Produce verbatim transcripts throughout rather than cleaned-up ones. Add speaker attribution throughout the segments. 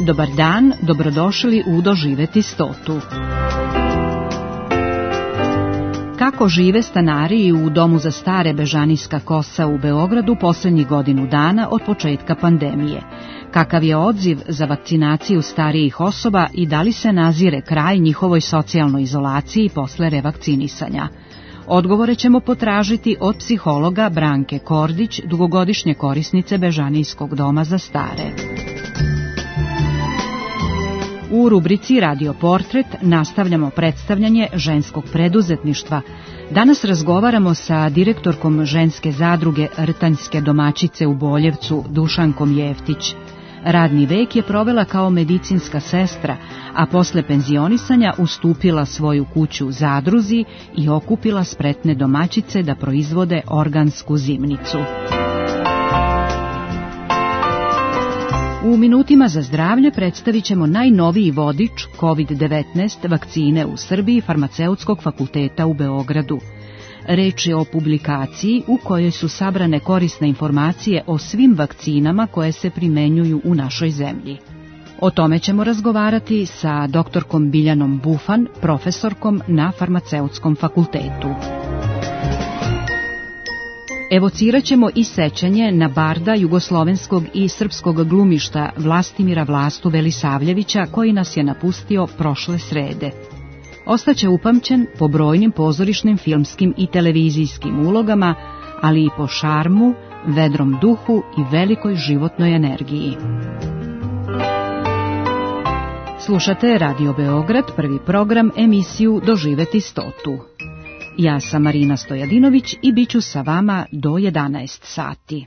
Speaker 1: dobar dan, dobrodošli u Doživeti stotu. Kako žive stanari u Domu za stare Bežanijska kosa u Beogradu posljednjih godinu dana od početka pandemije? Kakav je odziv za vakcinaciju starijih osoba i da li se nazire kraj njihovoj socijalnoj izolaciji posle revakcinisanja? Odgovore ćemo potražiti od psihologa Branke Kordić, dugogodišnje korisnice Bežanijskog doma za stare. U rubrici Radio Portret nastavljamo predstavljanje ženskog preduzetništva. Danas razgovaramo sa direktorkom ženske zadruge Rtanjske domaćice u Boljevcu, Dušankom Jeftić. Radni vek je provela kao medicinska sestra, a posle penzionisanja ustupila svoju kuću zadruzi i okupila spretne domaćice da proizvode organsku zimnicu. U minutima za zdravlje predstavit ćemo najnoviji vodič kovid devetnaest vakcine u Srbiji Farmaceutskog fakulteta u Beogradu. Reč je o publikaciji u kojoj su sabrane korisne informacije o svim vakcinama koje se primenjuju u našoj zemlji. O tome ćemo razgovarati sa doktorkom Biljanom Bufan, profesorkom na Farmaceutskom fakultetu. Evocirat ćemo i sećanje na barda jugoslovenskog i srpskog glumišta Vlastimira Vlastu Velisavljevića, koji nas je napustio prošle srede. Ostaće upamćen po brojnim pozorišnim, filmskim i televizijskim ulogama, ali i po šarmu, vedrom duhu i velikoj životnoj energiji. Slušate Radio Beograd, prvi program, emisiju Doživeti stotu. Ja sam Marina Stojadinović i bit ću sa vama do jedanaest sati.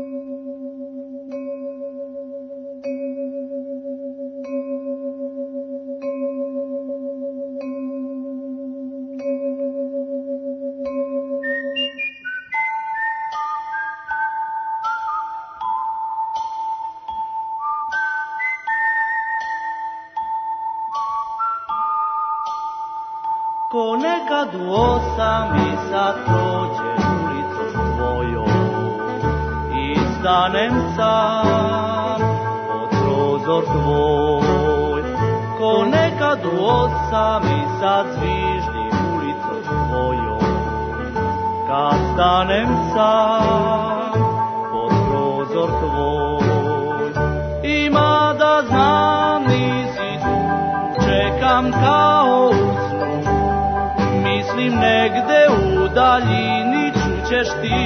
Speaker 2: Ko nekad u osam i sad prođe ulicom tvojom i stanem sam pod prozor tvoj. Ko nekad u osam i sad zviždi ulicom tvojom kad stanem sam pod prozor tvoj. Ima da znam nisi tu, čekam kao u mislim negde u daljini čućeš ti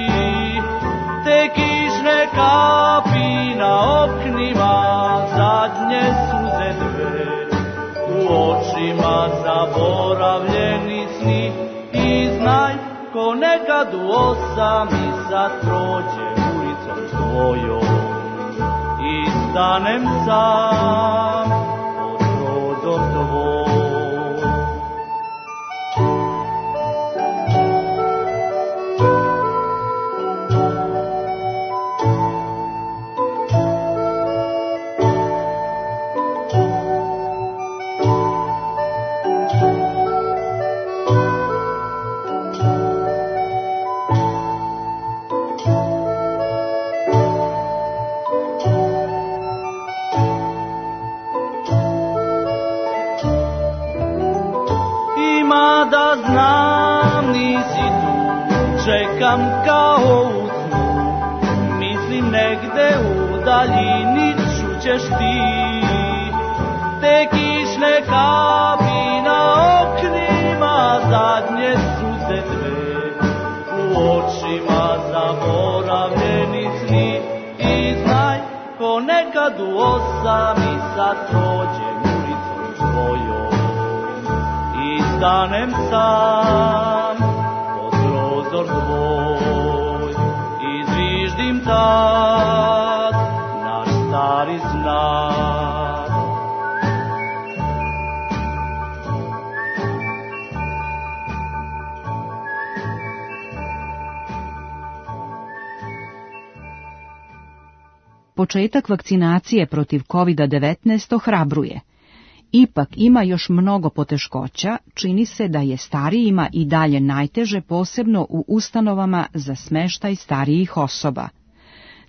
Speaker 2: te kišne kapi na oknima, zadnje suze dve u očima, zaboravljeni sni. I znaj, ko nekad u osam i sad prođe ulicom tvojom i stanem sam pod prozor tvoj. Da znam nisi tu, čekam kao u snu, mislim negde u daljini čućeš ti te kišne kapi na oknima, zadnje suze dve u očima, zaboravljeni sni. I znaj, ko nekad u osam i sad prođe ulicom tvojom i stanem sam pod prozor tvoj i zviždim tad naš stari znak.
Speaker 1: Početak vakcinacije protiv kovid devetnaest ohrabruje. Ipak ima još mnogo poteškoća, čini se da je starijima i dalje najteže, posebno u ustanovama za smeštaj starijih osoba.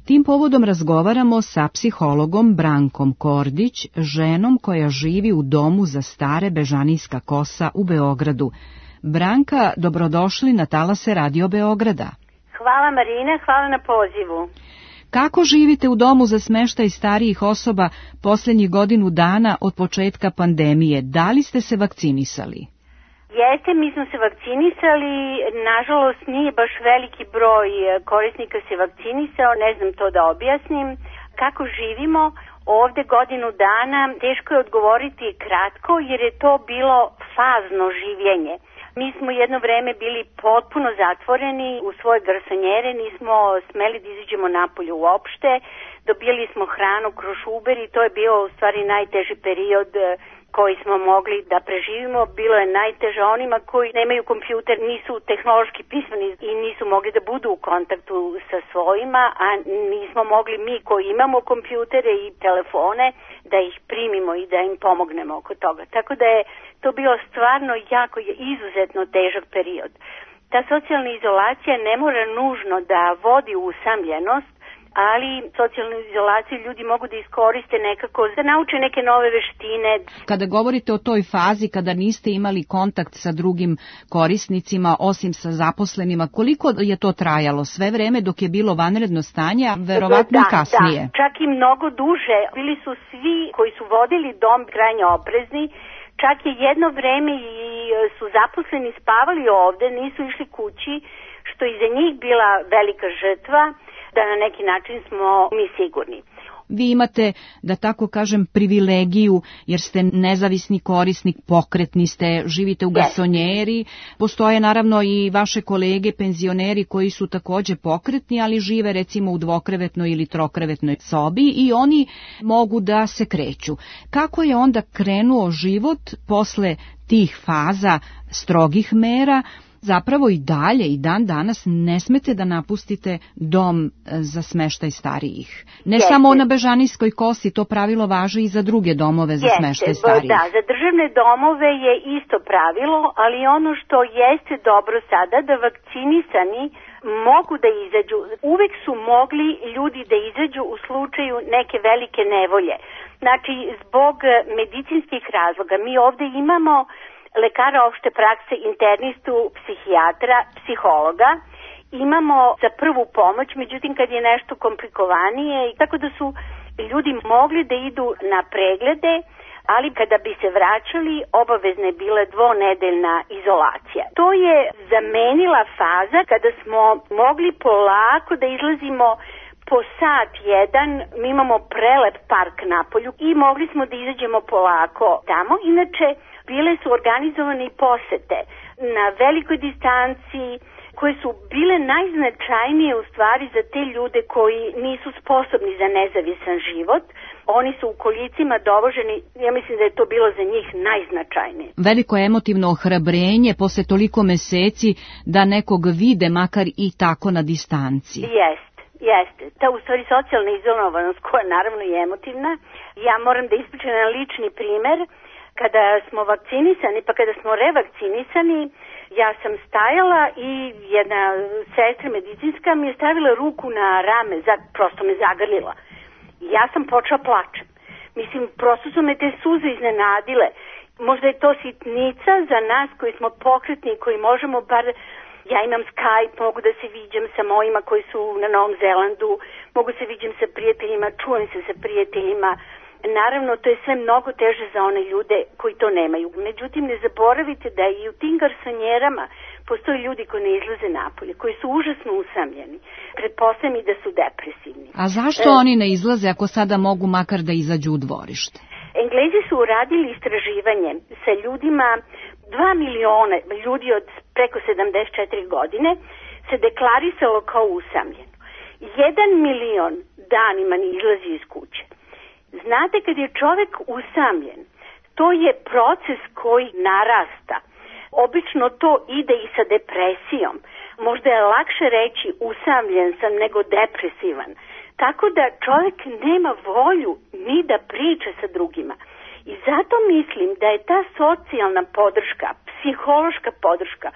Speaker 1: Tim povodom razgovaramo sa psihologom Brankom Kordić, ženom koja živi u domu za stare Bežanijska kosa u Beogradu. Branka, dobrodošli na talase Radio Beograda.
Speaker 3: Hvala Marina, hvala na pozivu.
Speaker 1: Kako živite u domu za smeštaj starijih osoba posljednjih godinu dana od početka pandemije? Da li ste se vakcinisali?
Speaker 3: Jeste, mi smo se vakcinisali, nažalost nije baš veliki broj korisnika se vakcinisao, ne znam to da objasnim. Kako živimo ovde godinu dana, teško je odgovoriti kratko jer je to bilo fazno življenje. Mi smo jedno vreme bili potpuno zatvoreni u svoje garsonjere, nismo smeli da izađemo napolje uopšte, dobijali smo hranu kroz Uber i to je bio u stvari najteži period koji smo mogli da preživimo. Bilo je najteže onima koji nemaju kompjuter, nisu tehnološki pismeni i nisu mogli da budu u kontaktu sa svojima, a nismo mogli mi koji imamo kompjutere i telefone da ih primimo i da im pomognemo oko toga. Tako da je to bio stvarno jako izuzetno težak period. Ta socijalna izolacija ne mora nužno da vodi u usamljenost, ali socijalnu izolaciju ljudi mogu da iskoriste nekako, da nauče neke nove veštine.
Speaker 1: Kada govorite o toj fazi, kada niste imali kontakt sa drugim korisnicima, osim sa zaposlenima, koliko je to trajalo? Sve vreme dok je bilo vanredno stanje, a verovatno
Speaker 3: da,
Speaker 1: i kasnije?
Speaker 3: Da, čak i mnogo duže. Bili su svi koji su vodili dom krajnje oprezni. Čak je jedno vreme i su zaposleni spavali ovde, nisu išli kući, što i za njih bila velika žrtva, da na neki način smo mi sigurni.
Speaker 1: Vi imate, da tako kažem, privilegiju, jer ste nezavisni korisnik, pokretni ste, živite u garsonjeri. Postoje naravno i vaše kolege, penzioneri koji su takođe pokretni, ali žive recimo u dvokrevetnoj ili trokrevetnoj sobi i oni mogu da se kreću. Kako je onda krenuo život posle tih faza strogih mera? Zapravo i dalje, i dan danas ne smete da napustite dom za smeštaj starijih. Ne Jeste. Samo na Bežanijskoj kosi, to pravilo važi i za druge domove za
Speaker 3: Jeste.
Speaker 1: smeštaj starijih.
Speaker 3: Da, za državne domove je isto pravilo, ali ono što jeste dobro sada, da vakcinisani mogu da izađu. Uvek su mogli ljudi da izađu u slučaju neke velike nevolje. Znači, zbog medicinskih razloga mi ovde imamo lekara opšte prakse, internistu, psihijatra, psihologa. Imamo za prvu pomoć, međutim kad je nešto komplikovanije, tako da su ljudi mogli da idu na preglede, ali kada bi se vraćali, obavezna je bila dvonedeljna izolacija. To je zamenila faza kada smo mogli polako da izlazimo po sat jedan, mi imamo prelep park napolju i mogli smo da izađemo polako tamo. Inače, bile su organizovane i posete na velikoj distanciji koje su bile najznačajnije u stvari za te ljude koji nisu sposobni za nezavisan život. Oni su u kolicima dovoženi, ja mislim da je to bilo za njih najznačajnije.
Speaker 1: Veliko emotivno ohrabrenje posle toliko meseci da nekog vide makar i tako na distanci.
Speaker 3: Jeste, jeste. Ta u stvari socijalna izolovanost koja naravno je emotivna. Ja moram da ispričam jedan lični primer. Kada smo vakcinisani, pa kada smo revakcinisani, ja sam stajala i jedna sestra medicinska mi je stavila ruku na rame, za, prosto me zagrlila. Ja sam počela plačem. Mislim, prosto su me te suze iznenadile. Možda je to sitnica za nas koji smo pokretni, koji možemo bar... Ja imam Skype, mogu da se viđam sa mojima koji su na Novom Zelandu, mogu se viđam sa prijateljima, čujem se sa prijateljima. Naravno, to je sve mnogo teže za one ljude koji to nemaju. Međutim, ne zaboravite da i u tim garsonjerama postoje ljudi koji ne izlaze napolje, koji su užasno usamljeni. Pretpostavljam i da su depresivni.
Speaker 1: A zašto e, oni ne izlaze ako sada mogu makar da izađu u dvorište?
Speaker 3: Englezi su uradili istraživanje sa ljudima, dva miliona ljudi od preko sedamdeset četiri godine se deklarisalo kao usamljeno. Jedan milion danima ne izlazi iz kuće. Znate, kad je čovjek usamljen, to je proces koji narasta. Obično to ide i sa depresijom. Možda je lakše reći usamljen sam nego depresivan. Tako da čovjek nema volju ni da priča sa drugima. I zato mislim da je ta socijalna podrška, psihološka podrška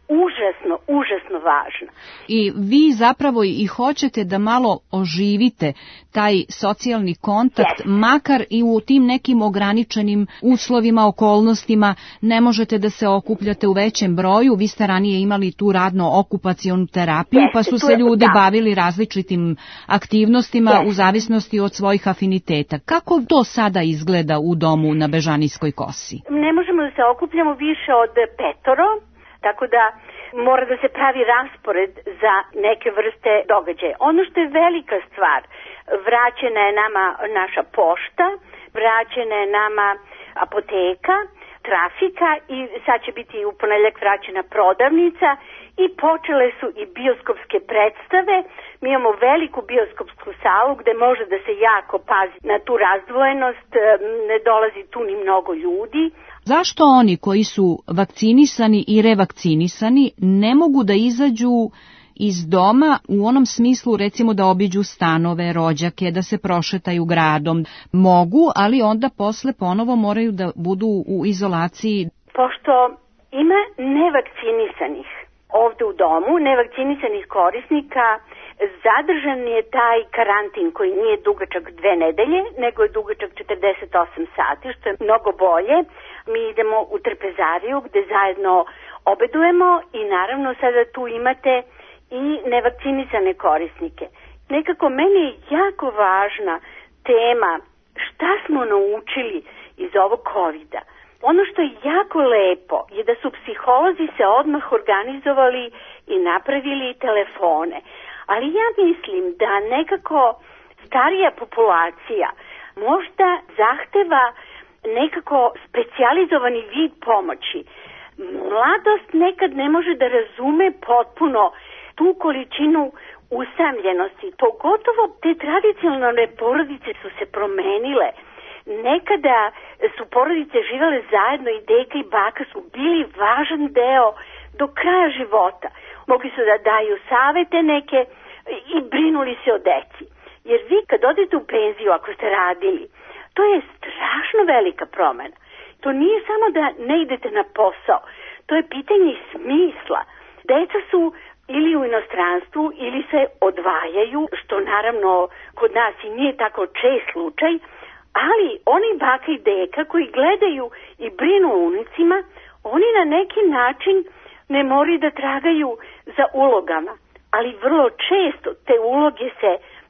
Speaker 3: užasno, užasno važna.
Speaker 1: I vi zapravo i hoćete da malo oživite taj socijalni kontakt, yes. makar i u tim nekim ograničenim uslovima, okolnostima, ne možete da se okupljate u većem broju. Vi ste ranije imali tu radno-okupacionu terapiju, yes, pa su se ljudi da. bavili različitim aktivnostima yes. u zavisnosti od svojih afiniteta. Kako to sada izgleda u domu na Bežanijskoj kosi?
Speaker 3: Ne možemo da se okupljamo više od petoro, tako da mora da se pravi raspored za neke vrste događaja. Ono što je velika stvar, vraćena je nama naša pošta, vraćena je nama apoteka, trafika i sad će biti u ponedeljak vraćena prodavnica i počele su i bioskopske predstave. Mi imamo veliku bioskopsku salu gde može da se jako pazi na tu razdvojenost, ne dolazi tu ni mnogo ljudi.
Speaker 1: Zašto oni koji su vakcinisani i revakcinisani ne mogu da izađu iz doma u onom smislu, recimo da obiđu stanove, rođake, da se prošetaju gradom? Mogu, ali onda posle ponovo moraju da budu u izolaciji.
Speaker 3: Pošto ima nevakcinisanih ovde u domu, nevakcinisanih korisnika, zadržan je taj karantin koji nije dugačak dve nedelje, nego je dugačak četrdeset osam sati, što je mnogo bolje. Mi idemo u trpezariju gde zajedno obedujemo i naravno sada tu imate i nevakcinisane korisnike. Nekako meni je jako važna tema šta smo naučili iz ovog kovida. Ono što je jako lepo je da su psiholozi se odmah organizovali i napravili telefone. Ali ja mislim da nekako starija populacija možda zahteva nekako specijalizovani vid pomoći. Mladost nekad ne može da razume potpuno tu količinu usamljenosti. Pogotovo te tradicionalne porodice su se promenile. Nekada su porodice živele zajedno i deka i baka su bili važan deo do kraja života. Mogli su da daju savete neke i brinuli se o deci. Jer vi kad odete u penziju, ako ste radili, to je strašno velika promena. To nije samo da ne idete na posao, to je pitanje smisla. Deca su ili u inostranstvu ili se odvajaju, što naravno kod nas i nije tako čest slučaj, ali oni baka i deka koji gledaju i brinu o unucima, oni na neki način ne moraju da tragaju za ulogama, ali vrlo često te uloge se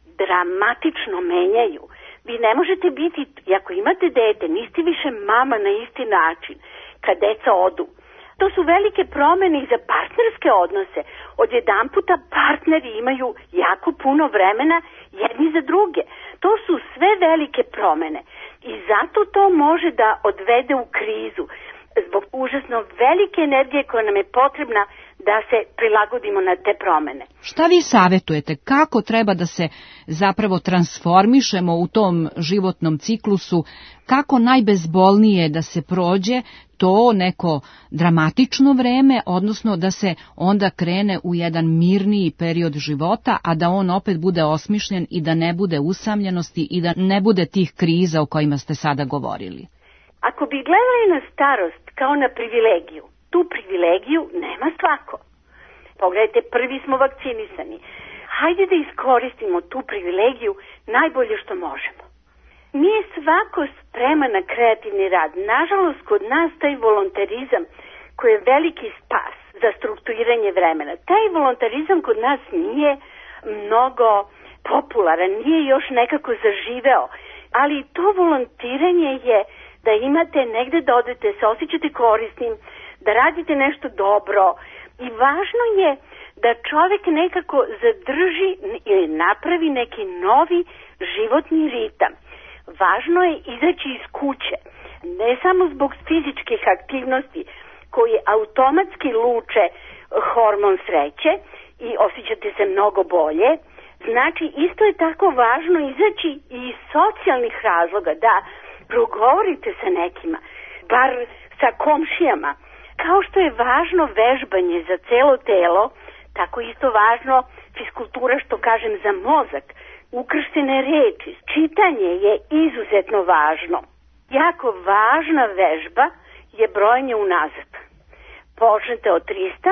Speaker 3: dramatično menjaju. Vi ne možete biti, ako imate dete, niste više mama na isti način kad deca odu. To su velike promene i za partnerske odnose. Odjedanputa partneri imaju jako puno vremena jedni za druge. To su sve velike promene i zato to može da odvede u krizu zbog užasno velike energije koja nam je potrebna da se prilagodimo na te promene.
Speaker 1: Šta vi savjetujete? Kako treba da se zapravo transformišemo u tom životnom ciklusu? Kako najbezbolnije da se prođe to neko dramatično vreme, odnosno da se onda krene u jedan mirniji period života, a da on opet bude osmišljen i da ne bude usamljenosti i da ne bude tih kriza o kojima ste sada govorili?
Speaker 3: Ako bi gledali na starost kao na privilegiju, tu privilegiju nema svako. Pogledajte, prvi smo vakcinisani. Hajde da iskoristimo tu privilegiju najbolje što možemo. Nije svako spreman na kreativni rad. Nažalost, kod nas taj volontarizam koji je veliki spas za strukturiranje vremena. Taj volontarizam kod nas nije mnogo popularan, nije još nekako zaživeo. Ali to volontiranje je da imate negde da odete, se osjećate korisnim, da radite nešto dobro i važno je da čovjek nekako zadrži ili napravi neki novi životni ritam. Važno je izaći iz kuće, ne samo zbog fizičkih aktivnosti koji automatski luče hormon sreće i osjećate se mnogo bolje. Znači, isto je tako važno izaći i iz socijalnih razloga, da progovorite sa nekima, bar sa komšijama. Kao što je važno vežbanje za celo telo, tako isto važno fiskultura, što kažem, za mozak. Ukrštene reči, čitanje je izuzetno važno. Jako važna vežba je brojanje unazad. Počnete od trista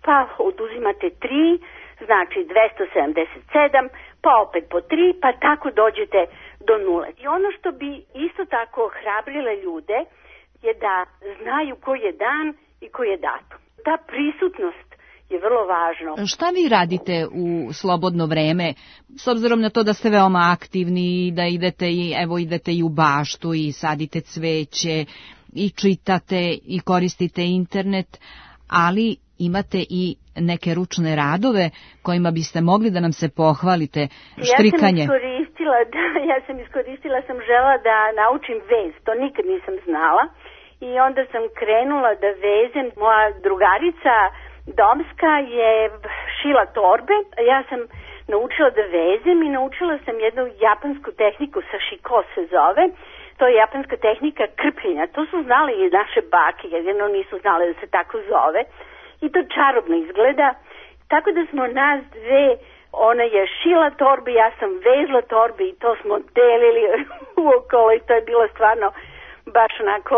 Speaker 3: pa oduzimate tri, znači dvesta sedamdeset sedam, pa opet po tri, pa tako dođete do nule. I ono što bi isto tako hrabrile ljude je da znaju koji je dan i koji je datum. Ta prisutnost je vrlo važno.
Speaker 1: Šta vi radite u slobodno vreme, s obzirom na to da ste veoma aktivni, da idete i, evo, idete i u baštu i sadite cveće i čitate i koristite internet, ali imate i neke ručne radove kojima biste mogli da nam se pohvalite, štrikanje.
Speaker 3: Ja sam iskoristila, da, ja sam iskoristila, sam žela da naučim vez, to nikad nisam znala i onda sam krenula da vezem. Moja drugarica domska je šila torbe, ja sam naučila da vezem i naučila sam jednu japansku tehniku, sashiko se zove. To je japanska tehnika krpljenja. To su znali i naše bake, jedino nisu znali da se tako zove. I to čarobno izgleda. Tako da smo nas dve, ona je šila torbe, ja sam vezla torbe i to smo delili uokolo i to je bilo stvarno baš onako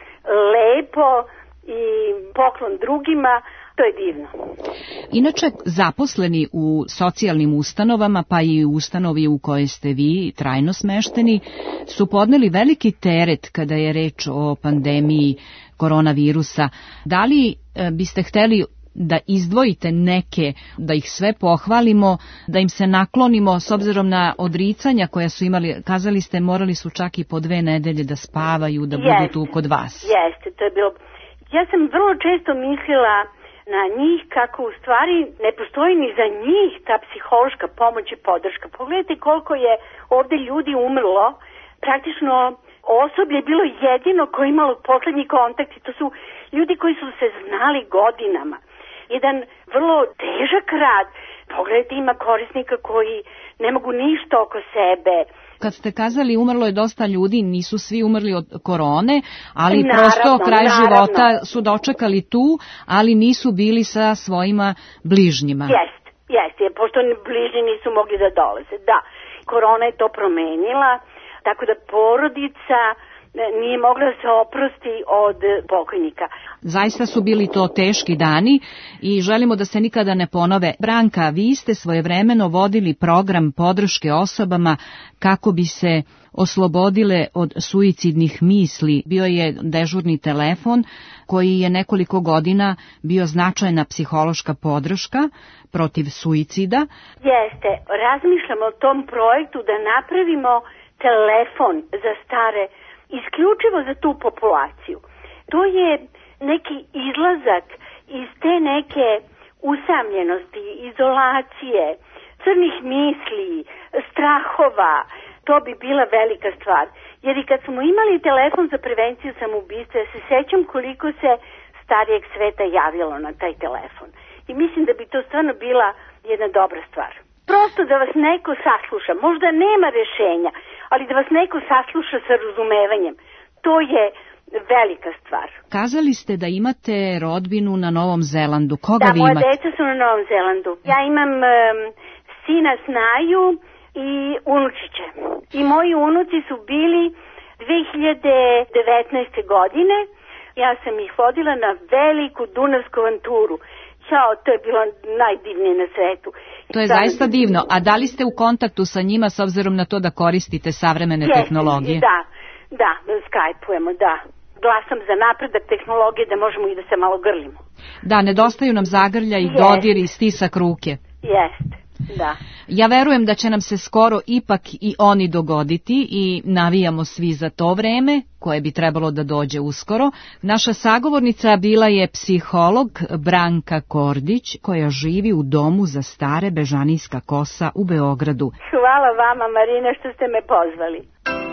Speaker 3: lepo i poklon drugima. To je divno.
Speaker 1: Inače, zaposleni u socijalnim ustanovama, pa i u ustanovi u kojoj ste vi trajno smešteni, su podneli veliki teret kada je reč o pandemiji koronavirusa. Da li e, biste hteli da izdvojite neke, da ih sve pohvalimo, da im se naklonimo s obzirom na odricanja koja su imali? Kazali ste, morali su čak i po dve nedelje da spavaju, da budu tu kod vas.
Speaker 3: Jeste, to je bilo... Ja sam vrlo često mislila na njih kako u stvari ne postoji ni za njih ta psihološka pomoć i podrška. Pogledajte koliko je ovde ljudi umrlo, praktično osoblje je bilo jedino koje je imalo poslednji kontakt i to su ljudi koji su se znali godinama. Jedan vrlo težak rad. Pogledajte, ima korisnika koji ne mogu ništa oko sebe.
Speaker 1: Kad ste kazali umrlo je dosta ljudi, nisu svi umrli od korone, ali
Speaker 3: naravno,
Speaker 1: prosto kraj
Speaker 3: naravno.
Speaker 1: života su dočekali tu, ali nisu bili sa svojima bližnjima.
Speaker 3: Jest, jest, jer pošto bližnji nisu mogli da dolaze. Da, korona je to promenila, tako da porodica nije mogla da se oprosti od pokojnika.
Speaker 1: Zaista su bili to teški dani i želimo da se nikada ne ponove. Branka, vi ste svojevremeno vodili program podrške osobama kako bi se oslobodile od suicidnih misli. Bio je dežurni telefon koji je nekoliko godina bio značajna psihološka podrška protiv suicida.
Speaker 3: Jeste, razmišljamo o tom projektu da napravimo telefon za stare isključivo za tu populaciju. To je neki izlazak iz te neke usamljenosti, izolacije, crnih misli, strahova. To bi bila velika stvar. Jer i kad smo imali telefon za prevenciju samoubistva, ja se sećam koliko se starijeg sveta javilo na taj telefon. I mislim da bi to stvarno bila jedna dobra stvar. Prosto da vas neko sasluša, možda nema rešenja, ali da vas neko sasluša sa razumevanjem, to je velika stvar.
Speaker 1: Kazali ste da imate rodbinu na Novom Zelandu. Koga
Speaker 3: da,
Speaker 1: vi imate?
Speaker 3: Da, moja deca su na Novom Zelandu. Ja imam um, sina Snaju i unučiće. I moji unuci su bili dve hiljade devetnaeste. godine. Ja sam ih vodila na veliku dunavsku avanturu. Jao, to je bilo najdivnije na svetu.
Speaker 1: To je zaista divno. A da li ste u kontaktu sa njima s obzirom na to da koristite savremene
Speaker 3: Jeste,
Speaker 1: tehnologije?
Speaker 3: Da, da, skajpujemo, da. Glasam za napredak tehnologije da možemo i da se malo grlimo.
Speaker 1: Da, nedostaju nam zagrlja i dodir i stisak ruke.
Speaker 3: Jeste, da.
Speaker 1: Ja verujem da će nam se skoro ipak i oni dogoditi i navijamo svi za to vreme koje bi trebalo da dođe uskoro. Naša sagovornica bila je psiholog Branka Kordić koja živi u domu za stare Bežanijska kosa u Beogradu.
Speaker 3: Hvala vama, Marina, što ste me pozvali.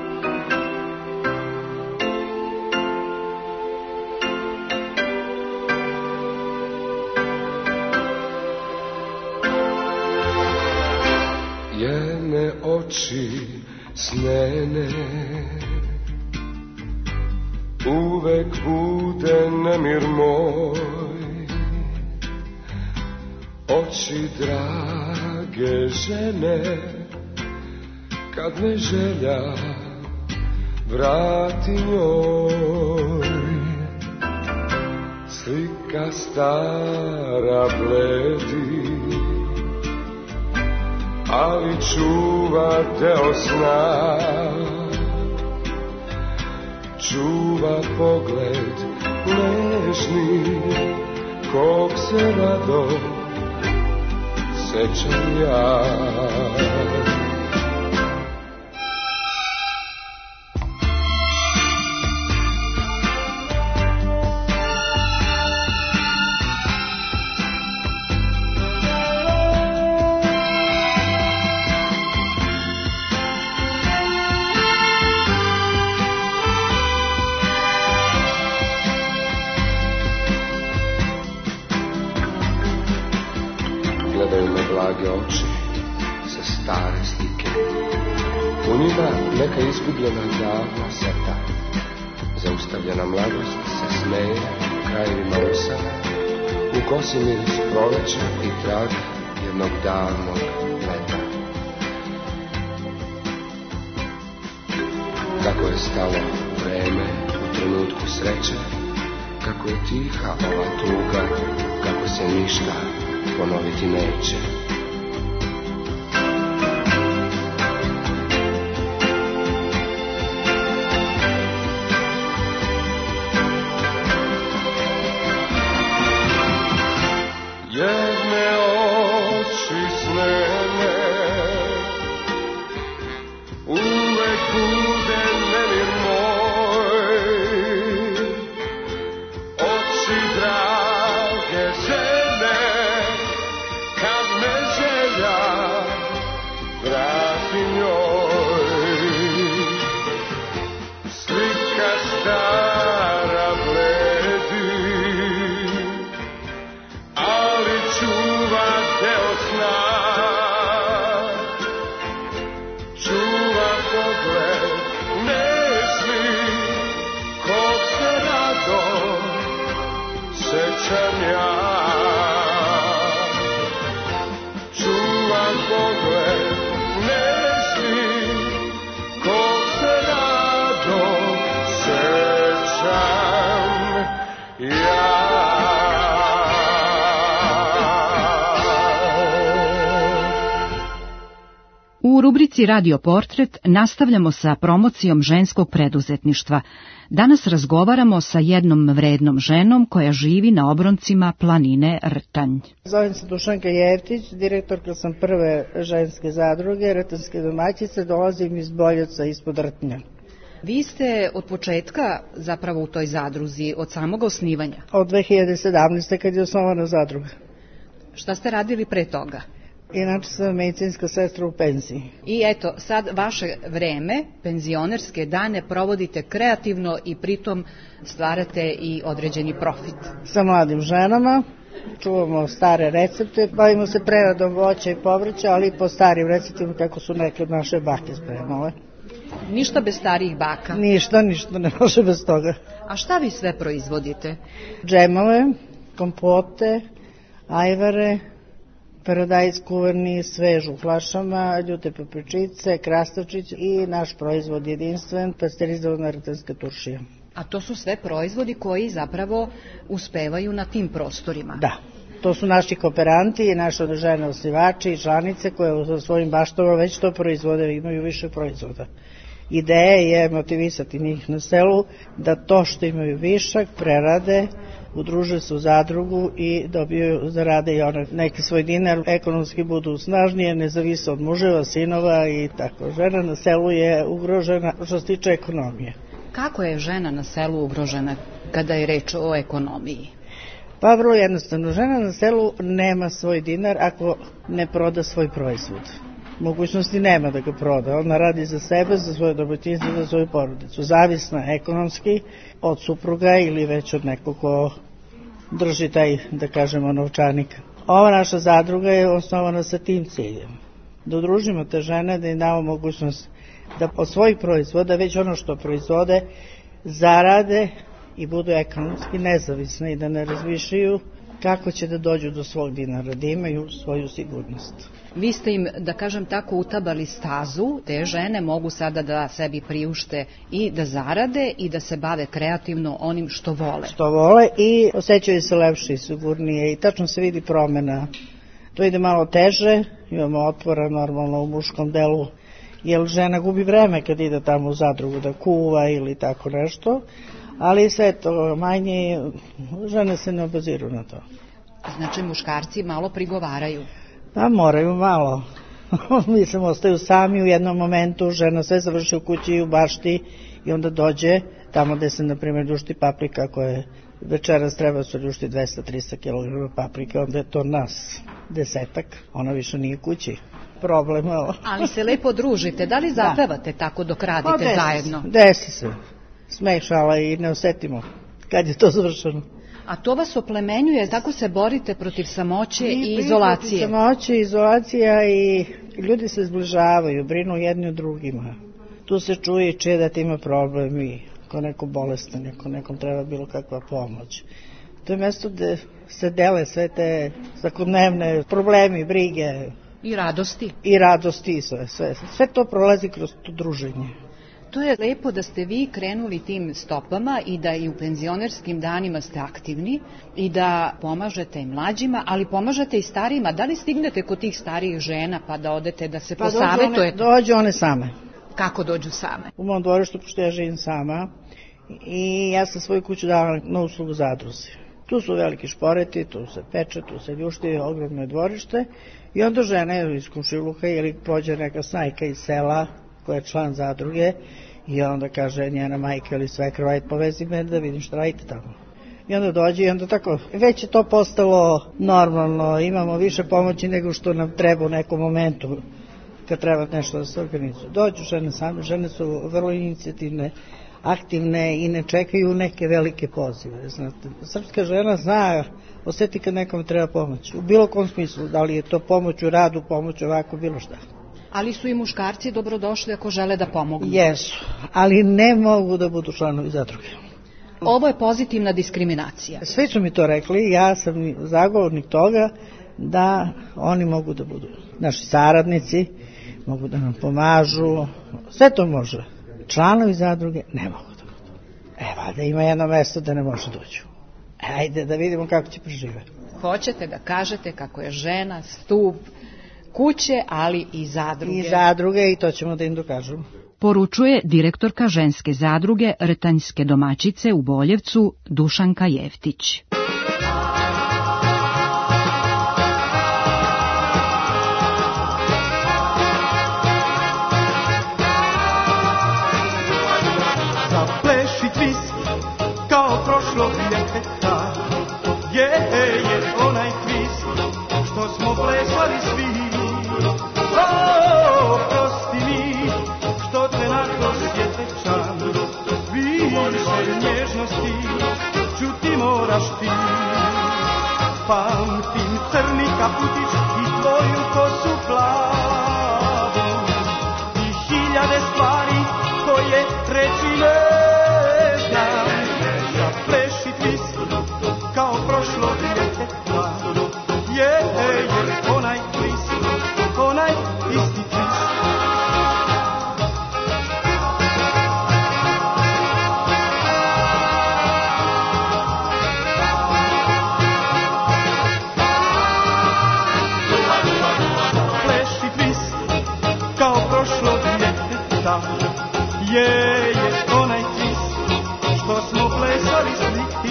Speaker 4: Njene oči snene uvek bude nemir moj, oči drage žene, kad me želja vrati njoj. Slika slika stara bledi, ali čuva deo sna, čuva pogled nežni, kog se rado sećam ja. Gledaju me blage oči sa stare slike, u njima neka izgubljena davna seta, zaustavljena mladost se smeje u krajevima usana, u kosi miris proleća i trag jednog davnog leta. Kako je stalo vreme u trenutku sreće, kako je tiha ova tuga, kako se ništa ponoviti neće. Jedne oči snene, uvek bude nemir moj, oči drage žene, kad me želja vrati njoj. Slika stara bledi, ali čuva deo sna, čuva pogled nežni, kog se rado sećam ja. Pogled nežni, kog se rado sećam ja.
Speaker 1: U rubrici Radio Portret nastavljamo sa promocijom ženskog preduzetništva. Danas razgovaramo sa jednom vrednom ženom koja živi na obroncima planine Rtanj.
Speaker 5: Zovem se Dušanka Jeftić, direktorka sam prve ženske zadruge Rtanjske domaćice, dolazim iz Boljevca ispod Rtnja.
Speaker 1: Vi ste od početka zapravo u toj zadruzi, od samog osnivanja?
Speaker 5: Od dve hiljade sedamnaeste. kad je osnovana zadruga.
Speaker 1: Šta ste radili pre toga?
Speaker 5: Inače sam medicinska sestra u penziji.
Speaker 1: I eto, sad vaše vreme, penzionerske dane, provodite kreativno i pritom stvarate i određeni profit.
Speaker 5: Sa mladim ženama, čuvamo stare recepte, bavimo se preradom voća i povrća, ali po starim receptima kako su neke naše bake spremale.
Speaker 1: Ništa bez starijih baka?
Speaker 5: Ništa, ništa ne može bez toga.
Speaker 1: A šta vi sve proizvodite?
Speaker 5: Džemove, kompote, ajvare, paradajz kuverni, svež u flašama, ljute papričice, krastavčić i naš proizvod jedinstven, pasterizovana rtanjska turšija.
Speaker 1: A to su sve proizvodi koji zapravo uspevaju na tim prostorima?
Speaker 5: Da, to su naši kooperanti i naše žene osnivači i članice koje u svojim baštama već to proizvode, imaju više proizvoda. Ideja je motivisati njih na selu da to što imaju višak prerade, udruže se u zadrugu i dobiju, zarade i one neki svoj dinar, ekonomski budu snažnije, ne zavise od muževa, sinova i tako. Žena na selu je ugrožena što se tiče ekonomije.
Speaker 1: Kako je žena na selu ugrožena kada je reč o ekonomiji?
Speaker 5: Pa vrlo jednostavno, žena na selu nema svoj dinar ako ne proda svoj proizvod. Mogućnosti nema da ga proda, ona radi za sebe, za svoje domaćinstvo, za svoju porodicu. Zavisna ekonomski od supruga ili već od nekog ko drži taj, da kažemo, novčanik. Ova naša zadruga je osnovana sa tim ciljem. Da udružimo te žene, da im damo mogućnost da od svojih proizvoda, već ono što proizvode, zarade i budu ekonomski nezavisne i da ne razmišljaju kako će da dođu do svog dinara, da imaju svoju sigurnost.
Speaker 1: Vi ste im, da kažem tako, utabali stazu, te žene mogu sada da sebi priušte i da zarade i da se bave kreativno onim što vole.
Speaker 5: Što vole i osjećaju se lepše i sigurnije i tačno se vidi promena. To ide malo teže, imamo otvora normalno u muškom delu, jer žena gubi vreme kad ide tamo u zadrugu da kuva ili tako nešto, ali sve to manje, žene se ne obaziru na to.
Speaker 1: Znači muškarci malo prigovaraju.
Speaker 5: Pa moraju malo. Mislim, ostaju sami u jednom momentu, žena sve završi u kući i u bašti i onda dođe tamo gde se, na primjer, dušti paprika koje večeras treba se dušti dvesta do trista kilograma paprike, onda je to nas desetak, ona više nije kući. Problem je ovo.
Speaker 1: Ali se lepo družite, da li zapevate da. Tako dok radite
Speaker 5: pa, desi,
Speaker 1: zajedno?
Speaker 5: Desi se, smeh šala i ne osetimo kad je to završeno.
Speaker 1: A to vas oplemenjuje, tako se borite protiv samoće i,
Speaker 5: i
Speaker 1: izolacije?
Speaker 5: Protiv samoće, izolacija i ljudi se zbližavaju, brinu jedni o drugima. Tu se čuje i čuje da ti ima problem i ako neko bolestan, ako nekom treba bilo kakva pomoć. To je mesto gde se dele sve te svakodnevne problemi, brige.
Speaker 1: I radosti.
Speaker 5: I radosti, sve, sve. Sve to prolazi kroz to druženje.
Speaker 1: To je lepo da ste vi krenuli tim stopama i da i u penzionerskim danima ste aktivni i da pomažete i mlađima, ali pomažete i starijima. Da li stignete kod tih starijih žena pa da odete da se pa posavetujete?
Speaker 5: Pa dođu one same.
Speaker 1: Kako dođu same?
Speaker 5: U mom dvorištu, pošto ja živim sama i ja sam svoju kuću dala na uslugu zadruzi. Tu su veliki šporeti, tu se peče, tu se ljušti, ogromno je dvorište i onda žene iz komšiluka ili pođe neka snajka iz sela koja je član zadruge i onda kaže njena majka ili svekra, ajde povezi me da vidim šta radite tamo. I onda dođe i onda tako, već je to postalo normalno, imamo više pomoći nego što nam treba u nekom momentu kad treba nešto da se organizuje. Dođu žene same, žene su vrlo inicijativne, aktivne i ne čekaju neke velike pozive. Znate, srpska žena zna, osjeti kad nekom treba pomoć. U bilo kom smislu, da li je to pomoć u radu, pomoć ovako, bilo šta.
Speaker 1: Ali su i muškarci dobrodošli ako žele da pomognu.
Speaker 5: Jesu, ali ne mogu da budu članovi zadruge.
Speaker 1: Ovo je pozitivna diskriminacija.
Speaker 5: Svi su mi to rekli, ja sam zagovornik toga da oni mogu da budu naši saradnici, mogu da nam pomažu, sve to može. Članovi zadruge ne mogu da budu. Evo, da ima jedno mesto da ne može dođu. Ajde da vidimo kako će preživeti.
Speaker 1: Hoćete da kažete kako je žena stup kuće, ali i zadruge.
Speaker 5: I zadruge i to ćemo da im dokažemo.
Speaker 1: Poručuje direktorka ženske zadruge Rtanjske domaćice u Boljevcu Dušanka Jeftić.
Speaker 2: Zapleši twist kao prošlog ljeteta, je, je onaj twist što smo plesali svi. O, prosti mi što te na kroz sjetečam, više nježnosti čuti moraš ti. Pamtim crni kaputić i tvoju kosu plavu i hiljade stvari koje reći ne znam. Zapleši twist kao prošlo ljeteta, je, je onaj twist, onaj isti twist. Zapleši twist kao prošlo ljeteta, je, je onaj twist što smo plesali svi.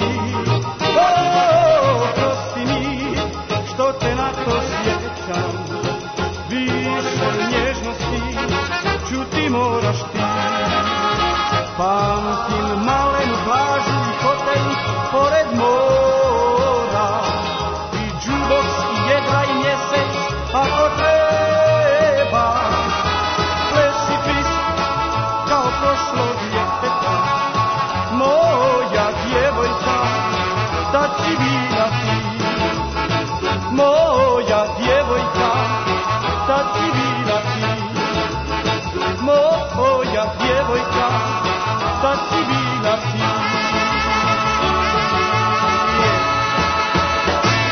Speaker 2: O, prosti mi što te na to sjećam, više nježnosti čuti moraš ti. Pamtim malenu plažu i hotel pored mora i džuboks i jedra i mjesec ako treba. Plesi twist kao prošlo ljeteta, moja djevojka, tad si bila ti. Moja djevojka, tad si bila ti. Moja djevojka, tad si bila ti.